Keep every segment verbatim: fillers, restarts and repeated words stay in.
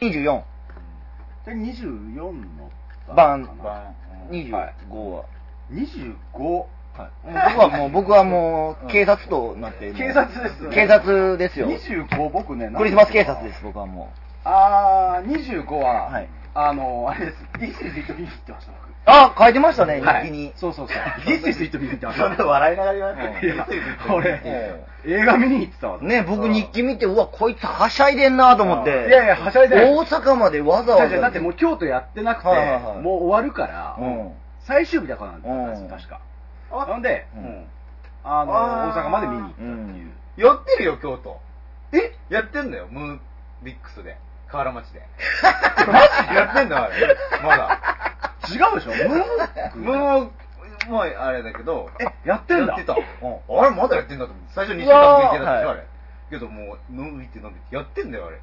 にじゅうよん。 でにじゅうよんの番にじゅうごはにじゅうご。 はい、僕はもう僕はもう警察となって警察ですよね。 警察ですよ。 にじゅうご僕ね。 クリスマス警察です僕はもう。あーにじゅうごは、はい、あのあれです。This is it me って言ってました僕。 あ、書いてましたね、日記に。 そうそうそう。This is it me って言ってました。 そんな笑いながら言わない。 いや、俺映画見に行ってたわ。 ね、僕日記見てうわこいつはしゃいでんなと思って。 いやいやはしゃいでない。 大阪までわざわざ。 だってもう京都やってなくて、もう終わるから、最終日だからなんです確か。なんで、うん、あの大阪まで見に行ったっていう、うん、 やってるよ京都。えやってんだよムービックスで河原町でマジやってんだあれまだ違うでしょムームーもうあれだけどえやってんだやってた、うん、あれまだやってんだと思って最初にしゅうかん限定だったでしょあれけどもうムービーって飲んでやってんだよあれ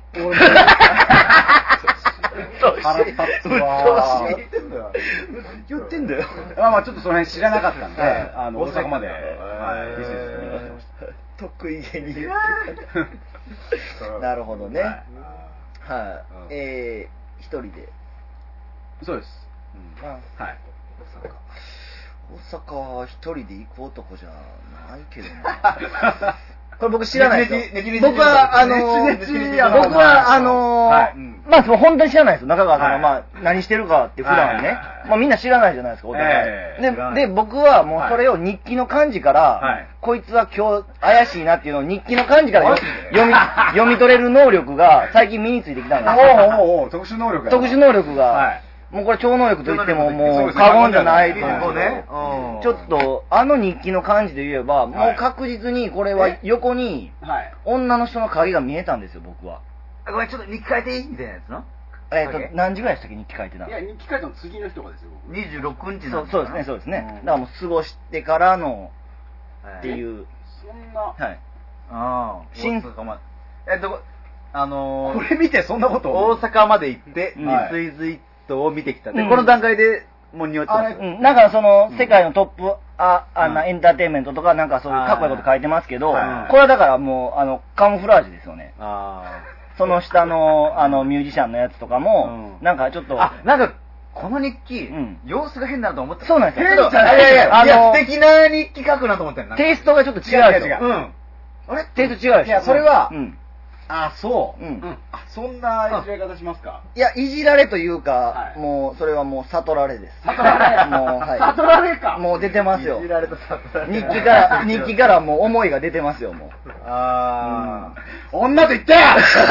腹立つわ言ってんだよ言ってんだよまあまあちょっとその辺知らなかったんで、あの大阪まではいビジネスに行ってました得意げに言ってなるほどねはい、えー、一人でそうですはい大阪は一人で行く男じゃないけどなこれ僕知らないですよ。僕は、あのー、僕は、あのー、はい、まあ、本当に知らないですよ。中川さんが、まあ、何してるかって普段ね。まあ、みんな知らないじゃないですか、お互い。えー、で、で、僕はもうそれを日記の漢字から、はい、こいつは今日怪しいなっていうのを日記の漢字から読み、読み取れる能力が最近身についてきたんですよ。 おうおうおう、特殊能力特殊能力が。はいもうこれ超能力と言ってももう過言じゃないと思うんですけど、ちょっとあの日記の感じで言えば、もう確実にこれは横に女の人の影が見えたんですよ僕は。 ごめんちょっと日記書いていいみたいなやつの？ えっと何時ぐらいでしたっけ日記書いてたの？ いや日記書いたの次の日とかですよ。 にじゅうろくにちの。そうですねそうですね。だからもう過ごしてからのっていう。 そんな。 はい。ああ。新えっとあのこれ見てそんなこと大阪まで行って水水を見てきた、うん、この段階でもう匂ってます、 うん、なんかその、うん、世界のトップああの、うん、エンターテインメントとかなんかそういうかっこいいこと書いてますけど、はい、これはだからもうあのカモフラージュですよね。あその下のあのミュージシャンのやつとかも、うん、なんかちょっとあなんかこの日記、うん、様子が変だなと思ってそうなんですよ。 変じゃないいやいや、あの素敵な日記書くなと思ったよ。 テイストがちょっと違うですよ。うん。 あれテイスト違うでしょ。 いやそれは。うんあ、そう。うん。あ、そんないじられ方しますか？ いや、いじられというか、もう、それはもう、悟られです。 悟られもう、はい。悟られか。 もう出てますよ。 いじられと悟られ。 日記から、日記からもう思いが出てますよ、もう。 あー。女と言ってお前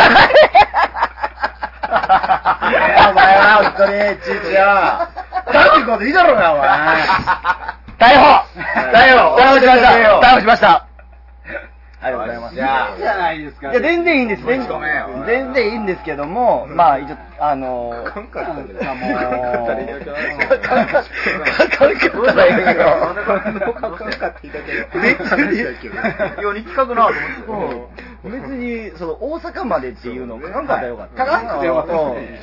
は、本当に、ちいちや。だってことでいいだろうが、お前。 逮捕逮捕逮捕しました逮捕しましたありがとうございます。 いや、いいじゃないですか。 いや、全然いいんです。全然、全然いいんですけども、まあ、一応、あのー、 カンカンカンカンもう、カンカンカンカンカンカンカンって言ったけど、別に、いや、日記書くなと思って、別に、その、大阪までっていうのを書かんかったらよかった。 書かなくてよかった。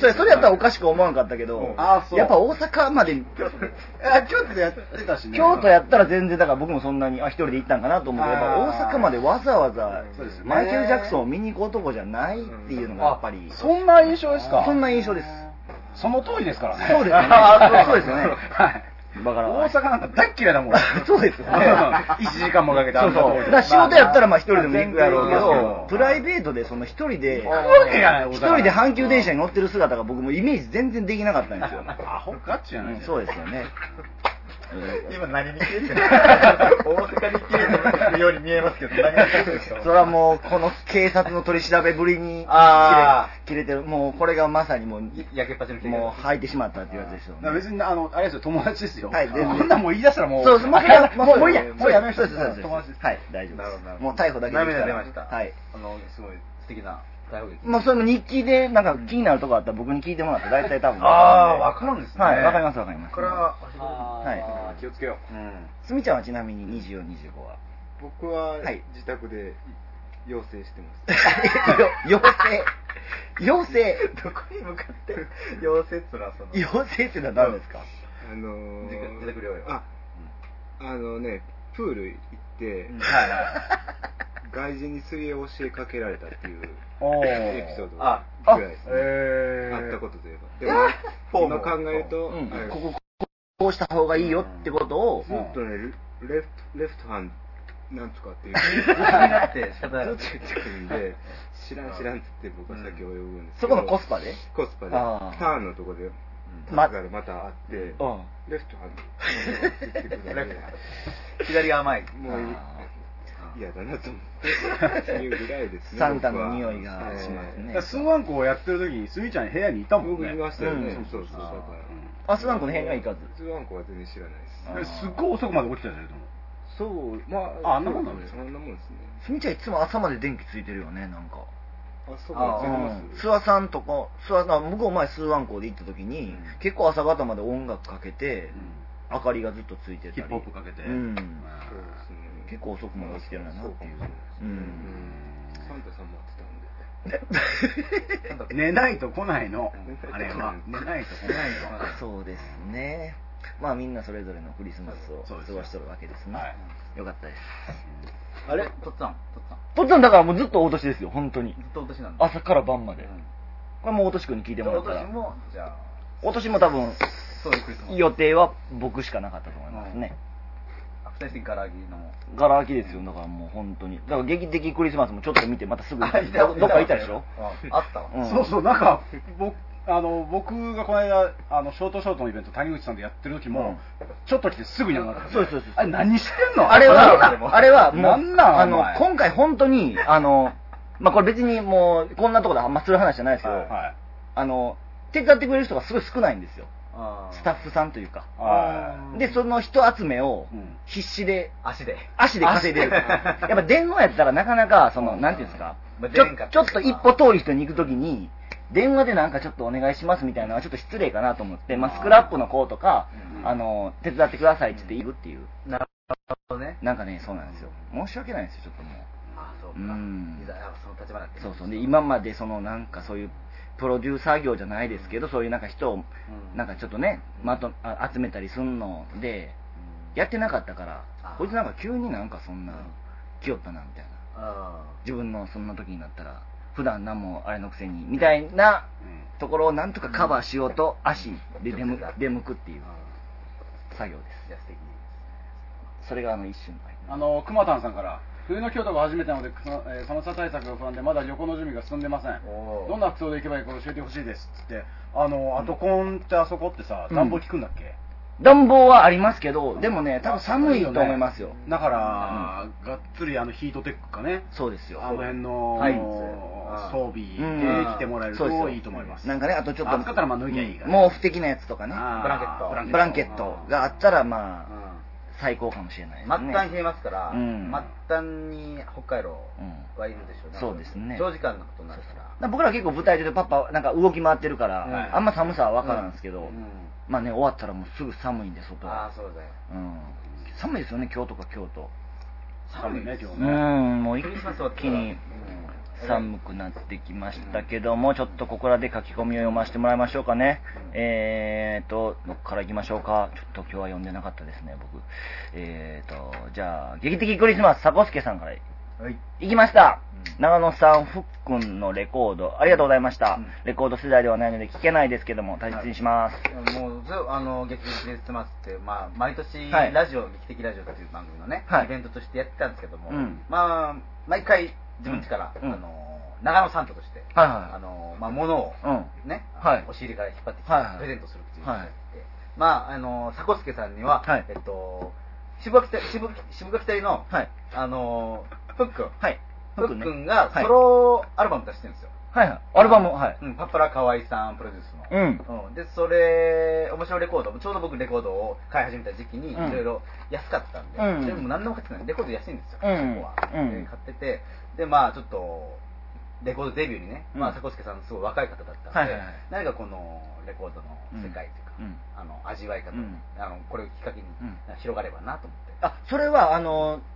それ、それやったらおかしく思わんかったけど、やっぱ大阪まで、 京都でやってたしね。 京都やったら全然、だから僕もそんなに、あ、一人で行ったんかなと思うけど、やっぱ大阪までわざわざ、マイケル・ジャクソンを見に行く男じゃないっていうのがやっぱり。 そんな印象ですか？ そんな印象です。 その通りですからね。 そうですね。そうですよね。はい。だから大阪なんか大っ嫌いだもん。 そうですよね。 いちじかんもかけて。 そうそう。だから仕事やったらまあ一人でも行くやろうけど、プライベートでその一人で、一人で阪急電車に乗ってる姿が僕もイメージ全然できなかったんですよ。 アホガチじゃない。 そうですよね。 今何に切れてる大阪に切れてるように見えますけど何が切れてるんですか？ それはもうこの警察の取り調べぶりに切れてる。もうこれがまさにもう焼けっぱちのもう吐いてしまったっていうやつですよね。 別にあのあれですよ友達ですよ。 はい。 こんなんもう言い出したらもうそうもうもういいやもうやめましょう。 友達です。はい大丈夫です。もう逮捕だけで涙出ました。 はい。 あのすごい素敵な。 もうその日記でなんか気になるとこあったら僕に聞いてもらって大体多分ああ分かるんですね。 はい分かります分かります。 これははい気をつけよう。 すみちゃんはちなみににじゅうよん、にじゅうごは僕は自宅で養成してます。 養成養成どこに向かって養成ってのはその養成ってのは何ですか？ あの自宅療養。 ああのねプール行って外人に水泳を教えかけられたっていうエピソードぐらいですね。 でも今考えると、 うん、こここうした方がいいよってことをずっとねレフトレフトハンドなんとかっていう気になって仕方ないずっと言ってくるんで知らん知らんって言って僕は先を呼ぶんですけど、そこのコスパでコスパでターンのとこでまだからまた会って、レフトハンドって言ってくるんで左が甘いもう嫌だなと思っていうぐらいですね。 サンタの匂いがしますね。 スーワンコをやってる時にスイちゃん部屋にいたもんね。 僕いましたよね。そうそうそう。 あ、スーワンコの部屋には行かず。 スーワンコは全然知らないです。 すっごい遅くまで起きてたじゃん。 そう、まあ、あんなもんなんですか。あんなもんですね。 スミちゃんいつも朝まで電気ついてるよね、なんか。 あ、そうか、 スワさんとか、スワさん、向こう前スーワンコで行った時に、結構朝方まで音楽かけて、明かりがずっとついてたり。 ヒップホップかけて。 うん。結構遅くまで起きてるなっていう。うん。 サンタさん待ってたんで。寝ないと来ないの。あれは。寝ないと来ないの。 そうですね。まあみんなそれぞれのクリスマスを過ごしてるわけですね。よかったです。 あれとっつぁんとっつぁん。 とっつぁんだからもうずっと大年ですよ、本当に。 ずっと大年なんだ。 朝から晩まで。これもう大年くんに聞いてもらったら。 大年も、じゃあ。 大年も多分、予定は僕しかなかったと思いますね。 ふたりガラ空きの。 ガラ空きですよ、だからもう本当に。だから劇的クリスマスもちょっと見て、またすぐどっか行ったでしょ。 あったわ。 そうそう、なんか、僕、あの僕がこの間あのショートショートのイベント谷口さんでやってる時も、うん、ちょっと来てすぐになった、ね、 そうそうそう。 あれ何してんの？ あれはあれはもうなんなんあの今回本当にあのまあこれ別にもうこんなところであんまする話じゃないですけど、はい、あの手伝ってくれる人がすごい少ないんですよ。スタッフさんというか。でその人集めを必死で、 うん、足で足で稼いでる。やっぱ電話やったらなかなかそのなんていうんですか、ちょちょっと一歩遠い人に行くときに。電話でなんかちょっとお願いしますみたいなのはちょっと失礼かなと思って、まあ、スクラップの子とか、うん、あの、手伝ってくださいって言って行くっていう。 なるほどね。 なんかね、そうなんですよ。申し訳ないんですよ、ちょっともう。 ああ、そうか。うん。その立場だって。 そうそう。で、今までそのなんかそういう、プロデューサー業じゃないですけど、そういうなんか人を、なんかちょっとね、まと、集めたりすんので、やってなかったから、こいつなんか急になんかそんな、来よったな、みたいな。自分のそんな時になったら、普段何もあれのくせにみたいなところをなんとかカバーしようと足で出向出向くっていう作業です。それがあの一瞬あの熊谷さんから冬の京都が初めてなので寒さ対策が不安でまだ旅行の準備が進んでません。どんな服装で行けばいいか教えてほしいですっつって、あのアトコンってあそこってさ暖房効くんだっけ？ 暖房はありますけど、でもね、多分寒いと思いますよ。 だから、うん、がっつりあのヒートテックかね。 そうですよ。 あの辺の装備で来てもらえるといいと思います。 なんかね、あとちょっと、 暑かったらまあ脱ぎゃいいから、 ね。毛布的なやつとかね。 ブランケット。 ブランケットがあったら、まあ、最高かもしれないですね。 末端冷えますから、うん、末端に北海道はいるでしょうね。 そうですね。 長時間のことになるから。 僕ら結構舞台上でパッパなんか動き回ってるから、うん、あんま寒さはわからんですけど、うんうん、まあね、終わったらもうすぐ寒いんで、外は。 ああ、そうだよ。 うん。寒いですよね、今日とか京都。 寒いね、今日ね。 うん、もう一気に寒くなってきましたけども、ちょっとここらで書き込みを読ませてもらいましょうかね。えーと、どっから行きましょうか。ちょっと今日は読んでなかったですね、僕。えーと、じゃあ、劇的クリスマス、サコスケさんから。はい。行きました。うん、長野さん、ふっくんのレコード、ありがとうございました。うん、レコード世代ではないので聞けないですけども、大切にします。 はい、もうず、あの、劇的クリスマスって、まあ、毎年、はい、ラジオ、劇的ラジオっていう番組のね、はい、イベントとしてやってたんですけども、うん、まあ、毎回、自分ちから、うん、あの、長野サンタとして、はいはい、あの、まあ、物を、ね、はい、押し入れから引っ張ってきて、はいはい、プレゼントするっていうのをやって、まあ、あの、サコスケさんには、はい、えっと、渋垣隊の、はい、あの、ふっくん。はい。ふっくんがソロアルバム出してるんですよ。 はいはい。アルバム、はい。 うん、パッパラ河合さんプロデュースの。うん。うん。で、それ、面白いレコード、ちょうど僕レコードを買い始めた時期に、いろいろ安かったんで、うん、でも何でも買ってない。レコード安いんですよ、うん、そこは。うん。で、買ってて、で、まあちょっと、レコードデビューにね、まあ、サコスケさんすごい若い方だったんで、はいはいはい、何かこのレコードの世界というか、うん、あの味わい方、うん、あのこれをきっかけに広がればなと思って。 あ、それはあの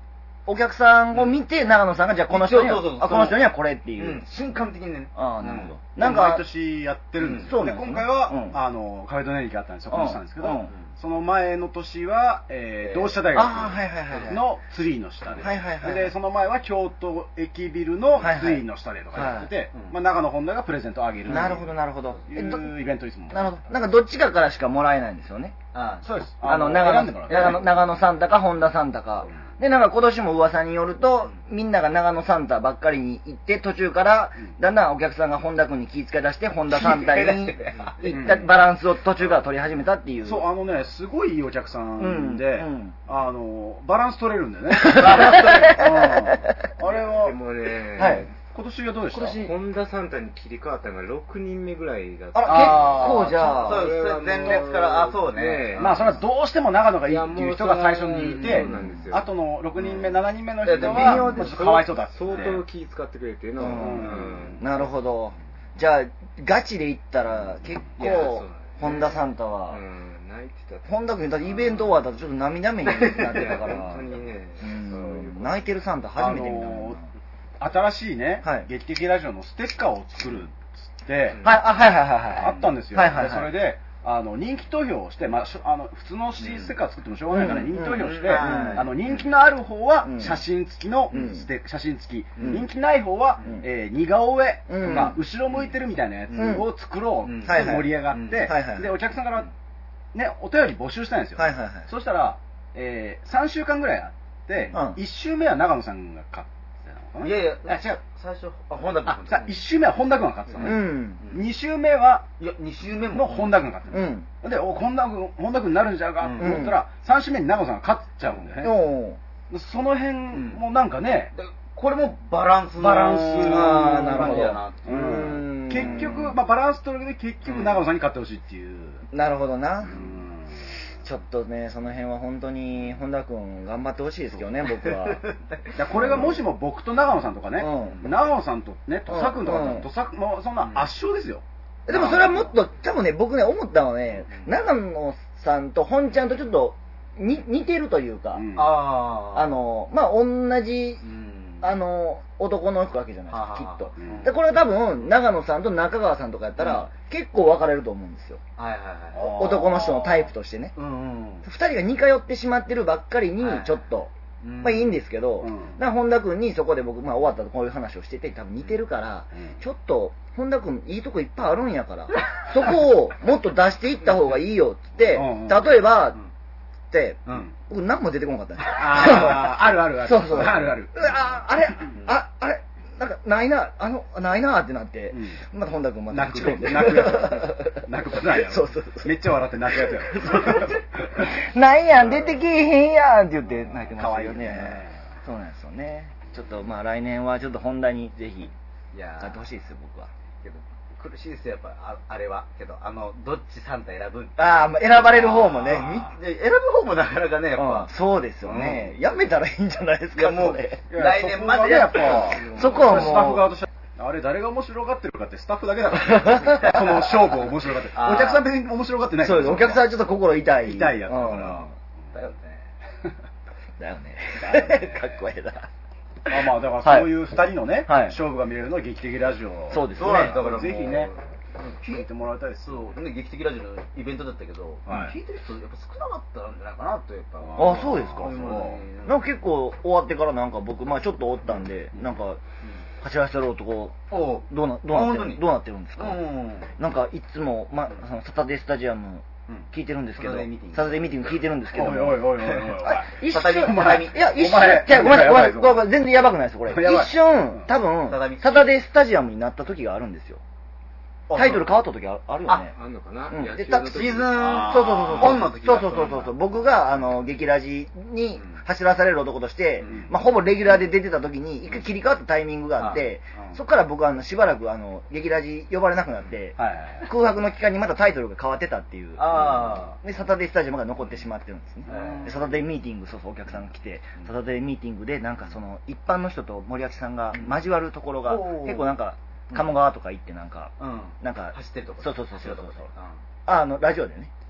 お客さんを見て、長野さんが、じゃあこの人には、あ、この人にはこれっていう。 瞬間的にね。 ああ、なるほど。 なんか、毎年やってるんです。そうね。今回は、あの、カフェドネリキがあったんで、そこにしたんですけど、その前の年は、えー、同志社大学のツリーの下で、で、その前は京都駅ビルのツリーの下でとかやってて、まあ、長野本田がプレゼントをあげる。 なるほど、なるほど。 いうイベントいつも。 なるほど。なんかどっちかからしかもらえないんですよね。 ああ、そうです。 あの、長野、長野、長野サンタか本田サンタか。で、なんか今年も噂によると、みんなが長野サンタばっかりに行って、途中から、だんだんお客さんが本田君に気ぃつけ出して、本田サンタに行ったバランスを途中から取り始めたっていう。 そう、あのね、すごいいいお客さんで、うんうん、あの、バランス取れるんだよね。バランス取れる。あれは、 でもね、 はい。今年はどうでした？ 今年本田サンタに切り替わったのがろくにんめぐらいだった。 あら、結構じゃあ、 そうです。前列から、あ、そうね。 まあ、それはどうしても長野がいいっていう人が最初にいて、あとのろくにんめ、しちにんめの人は、ちょっとかわいそうだって。 相当気使ってくれてるの。 なるほど。じゃあ、ガチで言ったら、結構、本田サンタは、泣いてた。本田君、だってイベント終わったらちょっと涙目になってたから、本当にね、泣いてるサンタ初めて見たもん。 新しいね、はい、劇的ラジオのステッカーを作るっつって、はい、 あ、はいはいはいはい。 あったんですよ。はいはいはい、でそれで、あの、人気投票をして、まあ、あの、普通の シーステッカー作ってもしょうがないから、人気投票して、あの、人気のある方は写真付きのステ、写真付き、人気ない方は、えー、似顔絵とか、後ろ向いてるみたいなやつを作ろうって盛り上がって、で、お客さんからね、お便り募集したんですよ。はいはいはい。そしたら、えー、さんしゅうかんぐらいあって、いっ週目は長野さんが買って、 いやいや、あ、違う、最初、あ、本田君。 あ、さ、いっ週目は本田君が勝ってたのね。うん。に週目は、 いや、に週目も本田君が勝ってた。うん。で、お、本田君、本田君になるんちゃうかと思ったら、さん週目に長野さんが勝っちゃうんだよね。その辺もなんかね、 これもバランスバランスああ、なるほど。 結局、まあバランス取るけど結局長野さんに勝ってほしいっていう。 なるほどな。ちょっとね、その辺は本当に本田君頑張ってほしいですけどね、僕は。 これがもしも僕と長野さんとかね、うん、長野さんとね、土佐君とかだったら、土佐もうそんな圧勝ですよ。 でもそれはもっと、多分ね、僕ね、思ったのはね、長野さんと本ちゃんとちょっとに似てるというか、うん、ああの、まあ、同じ、うんあの、男のわけじゃないですか、きっと。で、これは多分、長野さんと中川さんとかやったら、結構分かれると思うんですよ。はいはいはい。男の人のタイプとしてね。二人が似通ってしまってるばっかりに、ちょっと、まあいいんですけど、だから本田君にそこで僕、まあ終わったとこういう話をしてて、多分似てるから、ちょっと、本田君いいとこいっぱいあるんやから、そこをもっと出していった方がいいよって、例えば、って、僕何も出てこなかったんですよ。 ああるあるある。 そうそう。 あるある。 あ、あれあ、あれなんか、ないな、あの、ないなってなって、また本田君また泣く。泣くやつ。泣くことないやろ。そうそうそう。めっちゃ笑って泣くやつやろ。ないやん、出てけえへんやんって言って泣いてますよね。そうなんですよね。ちょっとまあ来年はちょっと本田にぜひ、やってほしいですよ、僕は。 苦しいですよ、やっぱ、あ, あれは。けど、あの、どっちサンタ選ぶああ、選ばれる方もね。 選ぶ方もなかなかね、やっぱ。 そうですよね。やめたらいいんじゃないですか、もう。来年までやっぱ。 そこはもう。 スタッフ側としては、あれ誰が面白がってるかってスタッフだけだから。この勝負を面白がってる。お客さん別に面白がってない。 そうです。お客さんはちょっと心痛い。 痛いやつだから。 だよね。 だよね。かっこええな。 まあまあ、だからそういうふたりのね、勝負が見れるのは劇的ラジオ。 そうですね。 だからぜひね、聞いてもらいたいです。 そう、劇的ラジオのイベントだったけど、聞いてる人やっぱ少なかったんじゃないかなと、やっぱ。 あ、そうですか。なんか結構終わってからなんか僕、まあちょっとおったんで、なんか、走らせろとこう、どうなってるどうなってるんですか。なんかいつも、まあそのサタデースタジアム、聞いてるんですけど、サタデーミーティング聞いてるんですけど、おいおいおいおい一瞬、いや、一瞬、じゃごめんなさい、ごめんなさい、全然やばくないです、これ。一瞬、多分、サタデースタジアムになった時があるんですよ。タイトル変わった時あるよね。 あんのかな。 シーズン、そうそうそうそう。そうそうそうそう。僕が、あの、劇ラジに走らされる男として、まあ、ほぼレギュラーで出てた時に、一回切り替わったタイミングがあって、そこから僕は、あの、しばらく、あの、劇ラジ呼ばれなくなって、空白の期間にまたタイトルが変わってたっていう。で、サタデースタジアムが残ってしまってるんですね。で、サタデーミーティング、そうそう、お客さんが来て、サタデーミーティングで、なんかその、一般の人と森脇さんが交わるところが、結構なんか、鴨川とか行ってなんか、なんか、 走ってるとこそうそうそうそう。あの、ラジオでね。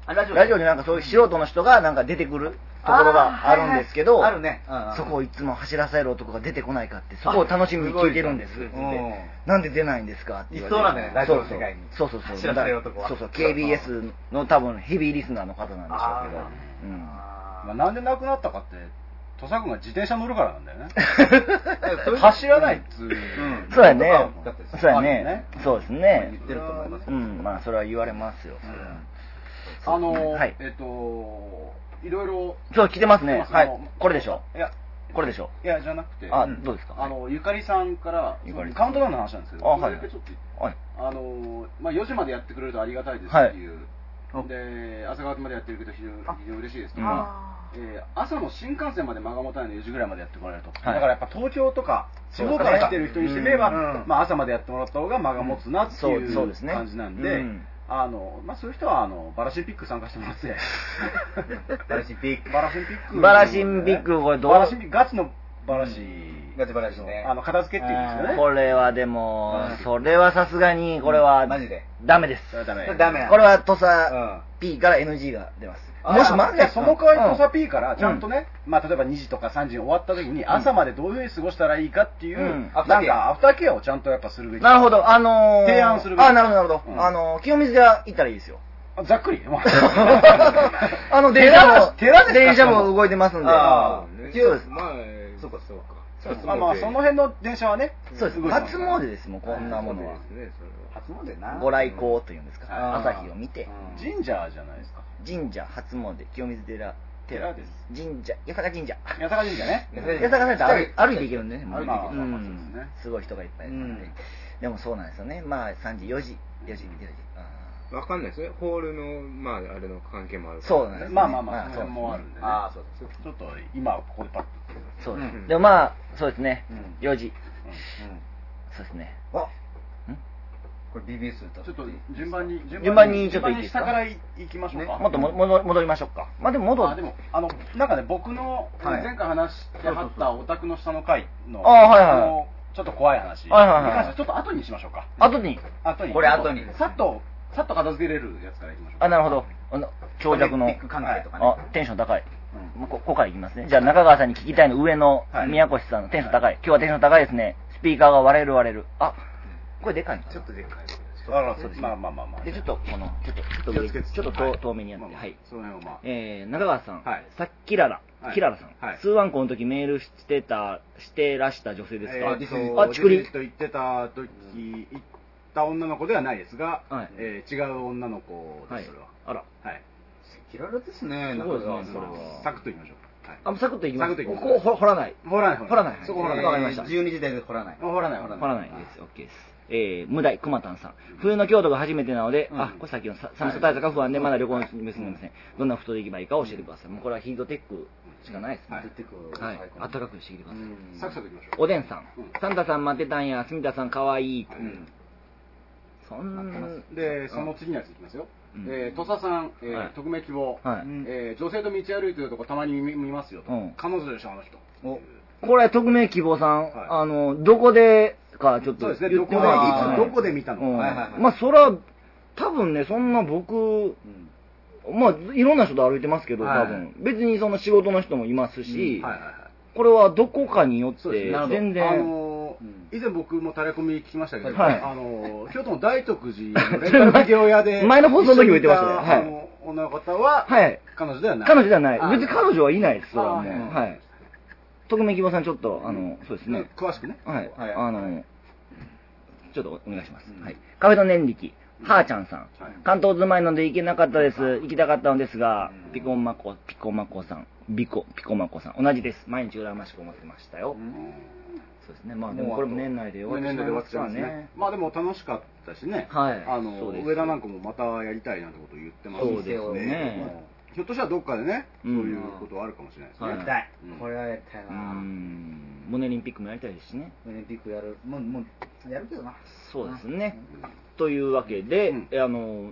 ラジオになんかそういう素人の人がなんか出てくるところがあるんですけど、 あるね。 そこをいつも走らせる男が出てこないかって、そこを楽しみに聞いてるんですって。なんで出ないんですかって言われて。 いそうなんだよね、ラジオの世界に。 そうそうそう。 走らせる男は。 そうそう、ケービーエス の多分ヘビーリスナーの方なんでしょうけど。うん。 まあなんで亡くなったかって、土佐君が自転車乗るからなんだよね。走らないっつう。 そうやね。そうやね。そうですね。 言ってると思います。 うん、まあそれは言われますよ。 あの、えっと、いろいろ。 そう、来てますね。はい。これでしょ。 いや、 これでしょ。 いや、じゃなくて。 あ、どうですか。 あの、ゆかりさんから、カウントダウンの話なんですけど、 あ、はい。 あの、まあよじまでやってくれるとありがたいですっていう。で、朝方までやってるけど非常に嬉しいですとか。えー、朝の新幹線まで間が持たないのよじぐらいまでやってもらえると、はい、だからやっぱ東京とか地方から来てる人にしてみれば、うんまあ、朝までやってもらった方が間が持つなっていう感じなんで、あのまあ、そういう人はあのバラシンピック参加してもらってバラシンピックバラシンピックバラシンピックこれどうバラシンピックガチのバラシ、 うん、ガチバラシねあの片付けっていうんですよね。 これはでもそれはさすがにこれはマジでダメです。 ダメダメこれは土佐 P から エヌジー が出ます。 もしまずその代わり土佐 P からちゃんとね、うん、まあ例えばにじとかさんじに終わった時に朝までどういうふうに過ごしたらいいかっていう、うん、なんかアフターケアをちゃんとやっぱするべき。 なるほど、あのー、 提案するべき。 あ、なるほどなるほど。うん、あのー、清水屋行ったらいいですよ。 ざっくり。 あの電車も電車も動いてますんで。 ああ、そうです。まあそうかそうか。 まあまあその辺の電車はね、 そうです。初詣ですもんこんなものは。 初詣な。 ご来光というんですか。朝日を見て。 神社じゃないですか。 神社初詣清水寺寺です。 神社八坂神社。 八坂神社ね。 八坂神社歩いて行けるんでね。 歩いて行ける。 すごい人がいっぱいいるんで。でもそうなんですよね。まあさんじよじよじよじ。 わかんないですね。ホールのまああれの関係もある。 そうなんです。 まあまあまあそれもあるんでね。 ああそうです。 ちょっと今ここでパッと。 そうです。でもまあそうですね。よじ。そうですね。 あ。これ ビービーエスちょっと順番に順番にちょっといいですか。 下から行きましょうか。 もっと戻りましょうか。まあでも戻あでもあのなんかね僕の前回話してはったお宅の下の階のあはいはいちょっと怖い話。 はいはいはい。 ちょっと後にしましょうか。 後に。 後に。 これ後に。 さっとさっと片付けれるやつからいきましょう。 あなるほど。長尺のあテンション高い。ここからいきますね。じゃあ中川さんに聞きたいの上の宮越さんのテンション高い。今日はテンション高いですね。スピーカーが割れる割れる。あこれでかいの。 ちょっとでかい。 あらそうです。まあまあまあまあ。 でちょっとこのちょっとちょっと上ちょっと遠めにやってはい。 その辺をまあ。 え中川さんさっきキララキララさんツーワンコの時メールしてたしてらした女性ですか。 あちくりと言ってた時言った女の子ではないですが、え違う女の子ですそれは。 あらはい。 キララですね。 そうですねそれは。 サクッといきましょう。 あサクッといきます。 サクッといきます。 ここ掘らない。 掘らない掘らない。 そこ掘らない。 わかりました。 じゅうにじ台で掘らない。 掘らない掘らない。 掘らないです。オッケーです。えー、無題くまたんさん冬の京都が初めてなので、うん、あこれさっきの寒さ対策が不安でまだ旅行に結んでません、どんな服で行けばいいか教えてください。もうこれはヒートテックしかないですね、はい、あったかくしてきてください。 サクサクいきましょう。 おでんさん、うん、サンタさん待ってたんや住田さんかわいい、うん、そんでその次のやついきますよ。うんえー、土佐さん、えーはい、匿名希望、はいえー、女性と道歩いてるとこたまに見ますよと、うん、彼女でしょあの人。 おこれ匿名希望さん、はい、あのどこでかちょっと言ってもらいいつどこで見たのか、うんはいはいはい、 まあそれは多分ねそんな僕、うん、まあいろんな人と歩いてますけど多分、はい、別にその仕事の人もいますし、うんはいはいはい、これはどこかによって全然、 あのー、以前僕もタレコミ聞きましたけど、はい、あのー、京都の大徳寺のレンタルビデオ屋で前の放送の時も言ってましたね、はい、 あの女の方は、はい、彼女ではない彼女ではない別に彼女はいないですそれはもうはい匿名希望さんちょっとあのそうですね詳しくねはいあのちょっとお願いします、はい、カフェの年力はーちゃんさん関東住まいので行けなかったです行きたかったのですがピコマコピコマコさんビコピコマコさん同じです毎日羨ましく思ってましたよ。そうですねまあでもこれも年内で終わってしまいますからね。 まあでも楽しかったしねはいあの上田なんかもまたやりたいなんてことを言ってますそうですねひょっとしたらどっかでね、そういうことはあるかもしれないですね。 やりたい。これはやりたいな。 モネリンピックもやりたいですしね。 モネリンピックやる、もう、もう、やるけどな。 そうですね。というわけで、あの、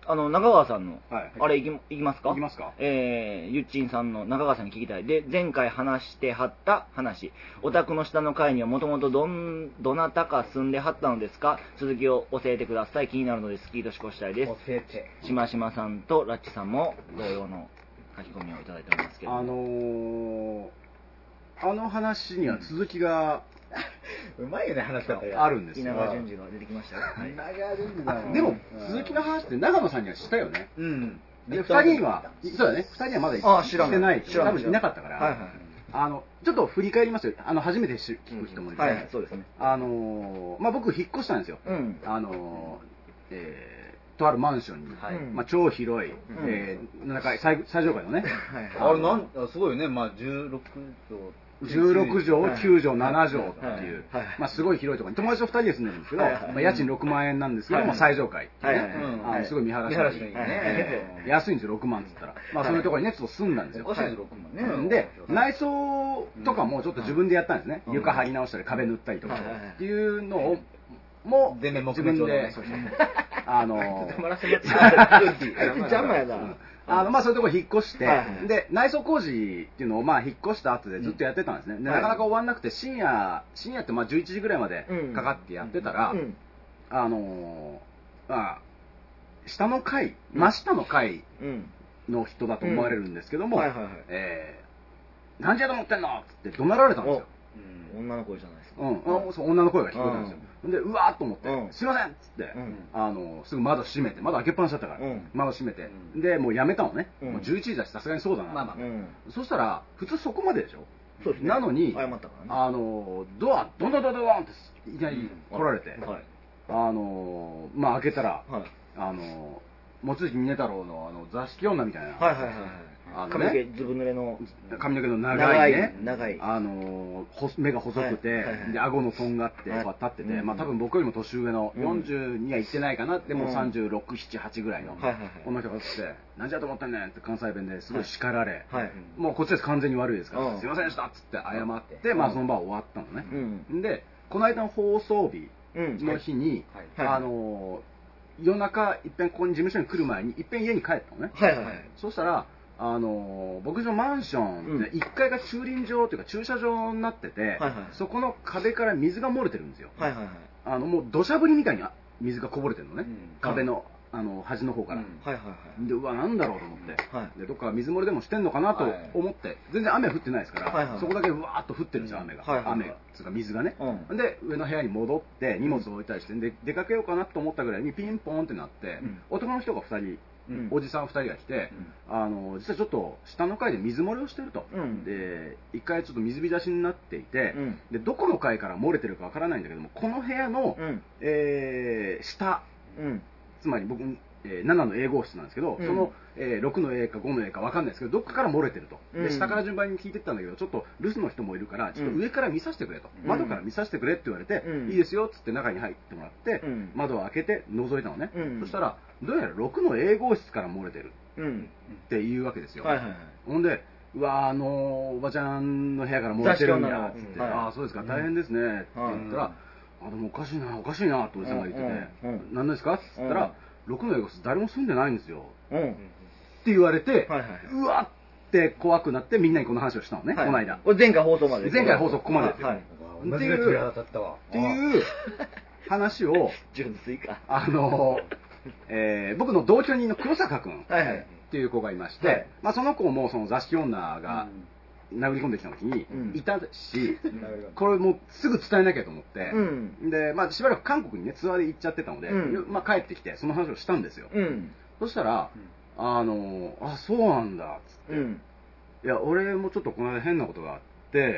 あの、中川さんの、はい、あれいき、いきますか？ いきますか？ えー、ゆっちんさんの中川さんに聞きたい。で、前回話してはった話。お宅の下の階にはもともとどん、どなたか住んではったのですか？続きを教えてください。気になるのでスキーとしこしたいです。教えて。しましまさんとラッチさんも同様の書き込みをいただいておりますけど。 あのー、あの話には続きが、 うまいよね、話だあるんですよ。 稲川淳二が出てきましたよ。 稲川淳二だ。 でも、続きの話って長野さんにはしたよね。うん。で、二人には、そうだね、二人にはまだしてない。多分いなかったから。はいはい。あの、ちょっと振り返りますよ。あの、初めて聞く人もいる。 はい、そうですね。 あの、まあ、僕、引っ越したんですよ。うん。あの、えー、とあるマンションに、まあ、超広い、えー、なんか最上階のね。 あれ、なん、すごいよね、まあ、じゅうろくじょう。 じゅうろくじょう、きゅうじょう、ななじょうっていう、まあすごい広いところに、友達とふたりで住んでるんですけど、まあ家賃ろくまんえんなんですけども、最上階っていうね、すごい見晴らしがいい。安いんですよ、ろくまんって言ったら。まあそういうところにね、ちょっと住んだんですよ。で、内装とかもちょっと自分でやったんですね。床張り直したり、壁塗ったりとかっていうのを、もう自分で、あの、 邪魔やな。 あの、まあ、そういうところ引っ越して、はい、で、内装工事っていうのを、まあ、引っ越した後でずっとやってたんですね。うん、で、なかなか終わんなくて、深夜、深夜ってまあじゅういちじぐらいまでかかってやってたら、うん、あのー、まあ、下の階、真下の階の人だと思われるんですけども、えー、何時やと思ってんのって怒鳴られたんですよ。 女の声じゃないですか。 うん、そう女の声が聞こえたんですよ。で、うわーっと思って、うん、すいませんっつって、うん、あの、すぐ窓閉めて、窓開けっぱなしだったから、うん、窓閉めて、うん、で、もうやめたのね。うん、もうじゅういちじだし、さすがにそうだな。まあまあ、うん、そしたら、普通そこまででしょ。そうですね。なのに、謝ったからね、あの、ドア、ドンドンドンドンっていきなり来られて、うんはい、あの、まあ開けたら、はい、あの、望月峰太郎のあの座敷女みたいな。はいはいはい。 あのね、髪の毛、ずぶ濡れの。 髪の毛の長いね。 長い。 あの、目が細くて、はいはいはい、で、顎のとんがって、こう立ってて、はい、まあ多分僕よりも年上の、よんじゅうには行ってないかな、でもさんじゅうろく、なな、はちぐらいの、この人が映って、何時だと思ってんねんって関西弁ですごい叱られ、はい、もうこっちです完全に悪いですから、すいませんでしたっつって謝って、まあその場は終わったのね。うん、で、この間の放送日の日に、はいはい、あの、夜中、いっぺんここに事務所に来る前に、いっぺん家に帰ったのね。はいはいはい。そしたら、あの、僕のマンションっていっかいが駐輪場というか駐車場になってて、はいはい、そこの壁から水が漏れてるんですよ。はいはいはい。あの、もう土砂降りみたいに水がこぼれてるのね。うん、壁の、あの、端の方から。うん、はいはいはい。で、うわ、なんだろうと思って。はい、で、どっか水漏れでもしてんのかなと思って、はい、全然雨は降ってないですから、はいはい、そこだけうわーっと降ってるんですよ、雨が。はいはいはい、雨つうか水がね、うん。で、上の部屋に戻って荷物を置いたりして、で、出かけようかなと思ったぐらいにピンポーンってなって、うん、男の人がふたり、うん、おじさんふたりが来て、うん、あの実はちょっと下の階で水漏れをしてると、うん、で一回ちょっと水浸しになっていて、うん、でどこの階から漏れてるかわからないんだけども、この部屋の、うん、えー、下、うん、つまり僕、えー、ななの エーごうしつなんですけど、うん、その、えー、ろくの A かごの A かわかんないですけど、どっかから漏れてると、うん、で下から順番に聞いてったんだけど、ちょっと留守の人もいるからちょっと上から見させてくれと、うん、窓から見させてくれって言われて、うん、いいですよっつって中に入ってもらって、うん、窓を開けて覗いたのね、うん、そしたらどうやらろくの エーごうしつから漏れてる、うん、っていうわけですよ、はいはいはい、ほんでうわあのー、おばちゃんの部屋から漏れてるんだっつって、うん、ああそうですか大変ですねって言ったら、うん、あでもおかしいなおかしいなっておじさんが言ってて、うんうん、何ですかって言ったら、ろくの エーごうしつ誰も住んでないんですよ、うん、って言われて、はいはい、うわって怖くなってみんなにこの話をしたのね、はい、この間これ前回放送まで前回放送ここまでですよ、はい、っていうっていう話を純粋かあのーえー、僕の同居人の黒坂君っていう子がいまして、はいはい、まあ、その子もその座敷女が殴り込んできた時にいたし、うん、これもうすぐ伝えなきゃと思って、うん、で、まあ、しばらく韓国にねツアーで行っちゃってたので、うん、まあ、帰ってきてその話をしたんですよ、うん、そしたら、うん、あのあそうなんだっつって、うん、いや俺もちょっとこの間変なことがあって、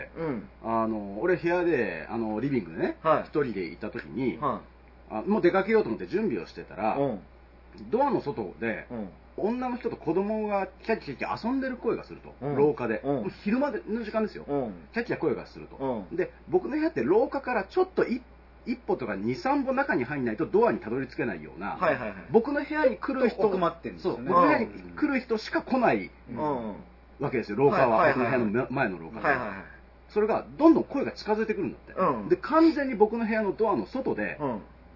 うん、あの俺部屋であのリビングでね、はい、一人でいた時に、はい、あもう出かけようと思って準備をしてたら、うん、ドアの外で、うん、女の人と子供がキャッキャッキャ遊んでる声がすると、うん、廊下で、うん、昼間の時間ですよ、うん、キャッキャ声がすると、うん、で僕の部屋って廊下からちょっと一一歩とかに、さんぼ中に入んないとドアにたどり着けないような、はいはいはい、僕の部屋に来る人、 奥まってんですよね、 そう僕の部屋に来る人しか来ない、うん、わけですよ、廊下は、僕の部屋の前の廊下で、はいはいはい、それがどんどん声が近づいてくるんだって、うん、で完全に僕の部屋のドアの外で、うん、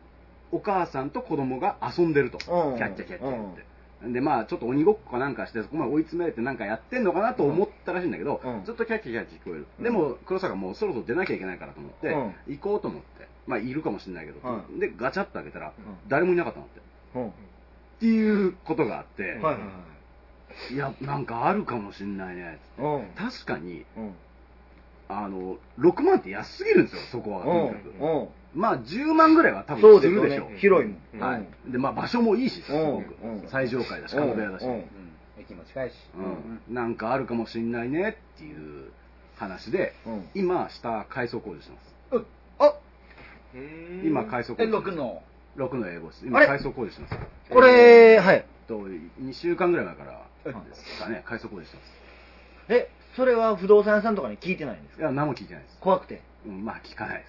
お母さんと子供が遊んでると、キャッキャキャッキャって。でまあちょっと鬼ごっこかなんかしてそこまで追い詰められてなんかやってんのかなと思ったらしいんだけど、うん、ずっとキャッキャキャッキャ聞こえる、うん、でも黒坂もうそろそろ出なきゃいけないからと思って、うん、行こうと思ってまあいるかもしれないけど、うん、でガチャッと開けたら、うん、誰もいなかったのって、うん、っていうことがあって、うん、いやなんかあるかもしれないねって、うん、確かに、うん、あのろくまんって安すぎるんですよそこはとにかく、うんうんまあじゅうまんぐらいは多分するでしょう。 ね、広いもん。 はい。でまあ場所もいいし、すごく最上階だし、角部屋だし、 駅も近いし、 うん、なんかあるかもしれないねっていう話で、今下改装工事してます。あ、今改装工事。 ろくのろくの英語室。今改装工事してます。 これはい。 とにしゅうかんぐらい前からですかね改装工事してます。 え、それは不動産屋さんとかに聞いてないんですか？ いや何も聞いてないです。 怖くて。 うん、まあ聞かないです。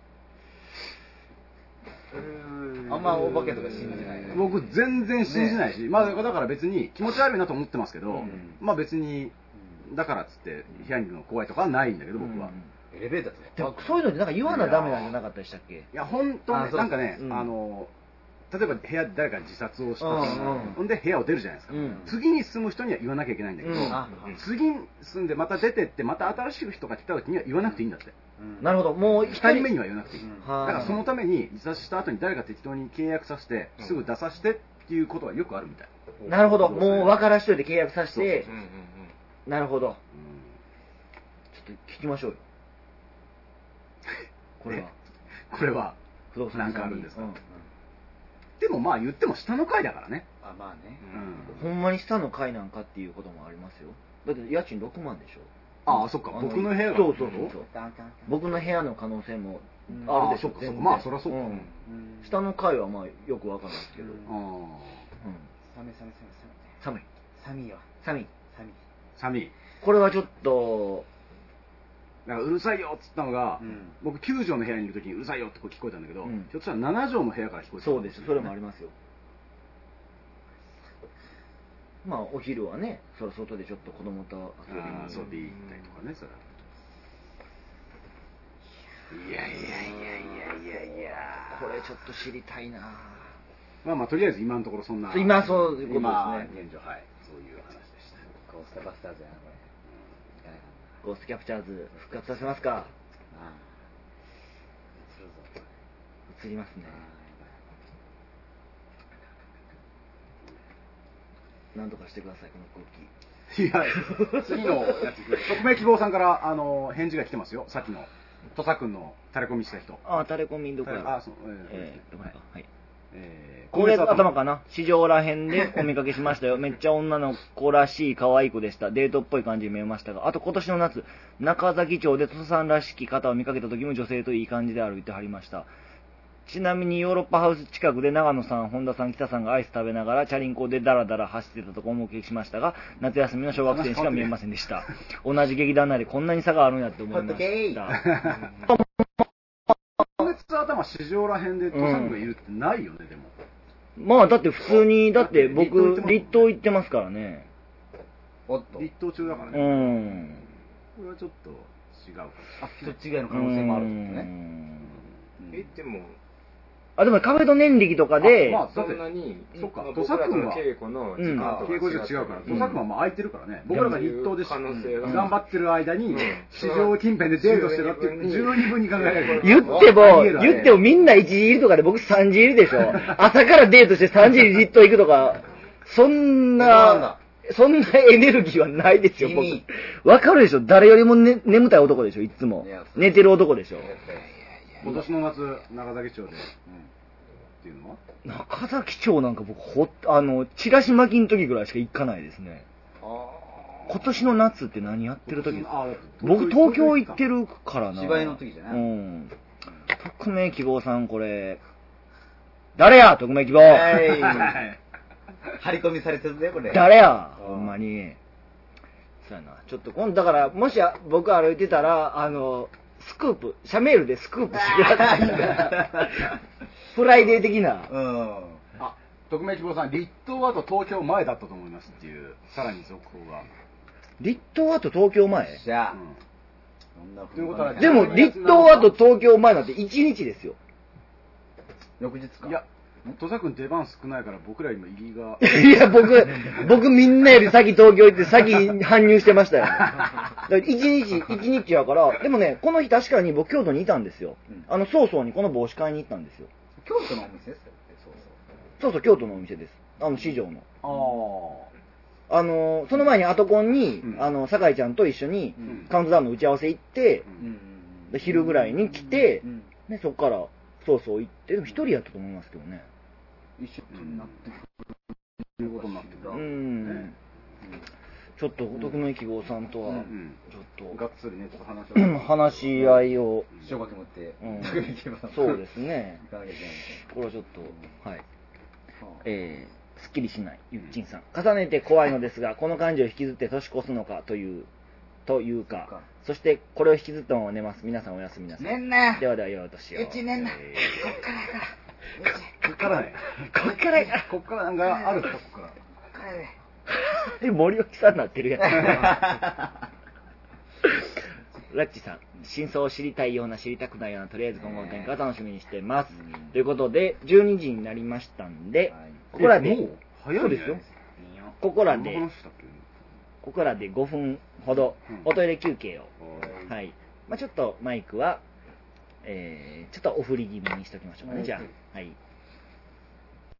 あんまお化けとか信じない、ね、 僕全然信じないし、ね、まあだから別に気持ち悪いなと思ってますけど、うん、まあ別にだからっつって部屋にいるの怖いとかはないんだけど僕は、 うん、エレベーターでもそういうのってなんか言わなダメなんじゃなかったでしたっけ？ いや本当ねなんかね、うん、あの例えば部屋で誰か自殺をしたとか、ほんで部屋を出るじゃないですか、うん、次に住む人には言わなきゃいけないんだけど、うん、次に住んでまた出てってまた新しい人が来た時には言わなくていいんだって、 うん、なるほどもうふたりめには言わなくていい、うん、だからそのために自殺した後に誰か適当に契約させてすぐ出させてっていうことはよくあるみたい、 うん、なるほどもう分からしといて契約させて、うんうんうん、なるほど、うん、ちょっと聞きましょうよこれはこれは不動産なんかあるんですか、うんでもまあ言っても下の階だからね。 あまあね、 うん。ほんまに下の階なんかっていうこともありますよ。だって家賃ろくまんでしょ。 ああ、そっか。僕の部屋が。 そうそうそうそう。僕の部屋の可能性もあるでしょ。 ああ、そっかそっか。まあそりゃそうか、うん。 下の階はまあよくわかんないですけど。ああ。うん。 寒い寒い寒い寒い。 寒い。寒いよ。 寒い。 寒い。 寒い。 これはちょっと。 なんかうるさいよっつったのが、うん、僕きゅうじょうの部屋にいるときにうるさいよって聞こえたんだけど、うん、ひょっとしたらななじょうの部屋から聞こえてた、 そうです、それもありますよ。まあお昼はね、それ外でちょっと子供と遊びに遊び行ったりとかね、それいやいやいやいやいやいやこれちょっと知りたいな。 まあまあとりあえず今のところそんな今そういうことですね。 現状はいそういう話でした。 ゴーストバスターズやなこれ。 ゴーストキャプチャーズ復活させますか。ああ映りますね。なんとかしてくださいこの空気。いや次のやつ匿名希望さんからあの返事が来てますよ。さっきの土佐君のタレコミした人。 ああタレコミどこやろ。 あそうえー、どこやはい。えー、これ頭かな市場らへんでお見かけしましたよ。めっちゃ女の子らしい可愛い子でした。デートっぽい感じに見えましたが、あと今年の夏中崎町で土佐さんらしき方を見かけた時も女性といい感じで歩いてはりました。ちなみにヨーロッパハウス近くで長野さん、本田さん、北さんがアイス食べながらチャリンコでダラダラ走ってたとこを目撃しましたが、夏休みの小学生にしか見えませんでした。同じ劇団内でこんなに差があるんやって思いました。 頭市場らへんで土佐君がいるってないよね、うん、でもまあだって普通にだって僕立冬行ってますからね。 おっと立冬中だからね。 うんこれはちょっと違うかあ一つ違いの可能性もあるんですね。 えでもあでもカフェと年力とかでまあそんなにそっか土佐君は稽古の時間とか稽古じゃ違うから土佐君はまあ空いてるからね。僕らが立冬で頑張ってる間に市場近辺でデートしてるって十二分に考えられる。 言っても言ってもみんないちじ入りとかで僕さんじ入りでしょ。朝からデートしてさんじに立冬行くとかそんなそんなエネルギーはないですよ僕。わかるでしょ。誰よりも、ね、眠たい男でしょいつも寝てる男でしょ。 今年の夏長崎町で、うん、っていうのは中崎町なんか僕ほあのチラシ巻きの時ぐらいしか行かないですね。あ今年の夏って何やってる時僕東京行ってるからな。 芝居の時じゃない、うん、匿名希望さんこれ誰や匿名希望張り込みされてるねこれ。 誰やほんまに。そうやなちょっと今度だからもし僕歩いてたらあのスクープ、シャメールでスクープしてください。フライデー的な。うん。 あ、匿名希望さん、立冬あと東京前だったと思いますっていう、さらに続報が。 立冬あと東京前じゃあ。 うん、でも、立冬あと東京前なんていちにちですよ。 翌日か。 いや、戸田君出番少ないから僕ら今入りが。 いや、僕、僕みんなより先東京行って先搬入してましたよ。だから一日、一日やから、でもね、この日確かに僕京都にいたんですよ。うん、あの、早々にこの帽子買いに行ったんですよ。 京都のお店ですよね、そうそう。 そうそう、京都のお店です。あの、市場の。 ああ。 あの、その前にアトコンに、うん、あの、酒井ちゃんと一緒に、カウントダウンの打ち合わせ行って、うん、で昼ぐらいに来て、うん、ね、そこから、そうそう行って、でも一人やったと思いますけどね。 一緒になってくるいうことになってた。 うん。ね、ちょっと、徳野駅号さんとは、ちょっと、 がっつりね、ちょっと話を。 話し合いを。 小学持って、 そうですね。これはちょっと、はい。えー、すっきりしない、ゆっちんさん。重ねて怖いのですが、この感じを引きずって年越すのかという、というか、そしてこれを引きずったまま寝ます。皆さんおやすみなさい。 寝んな。 ではでは、よい年を。 うち寝んな。こっからやから。 こっからね。 こっからやから。 こっからがあるんですか、こっから。こっからね。え、森脇さんになってるやん。ラッチさん、真相を知りたいような知りたくないような、とりあえず今後の展開を楽しみにしてます。ということで、じゅうにじになりましたんで、ここらで、そうですよ。ここらで、ここらでごふんほど、おトイレ休憩を。はい。まあちょっとマイクは、えー、ちょっとお振り気味にしときましょうかね、じゃあ。はい。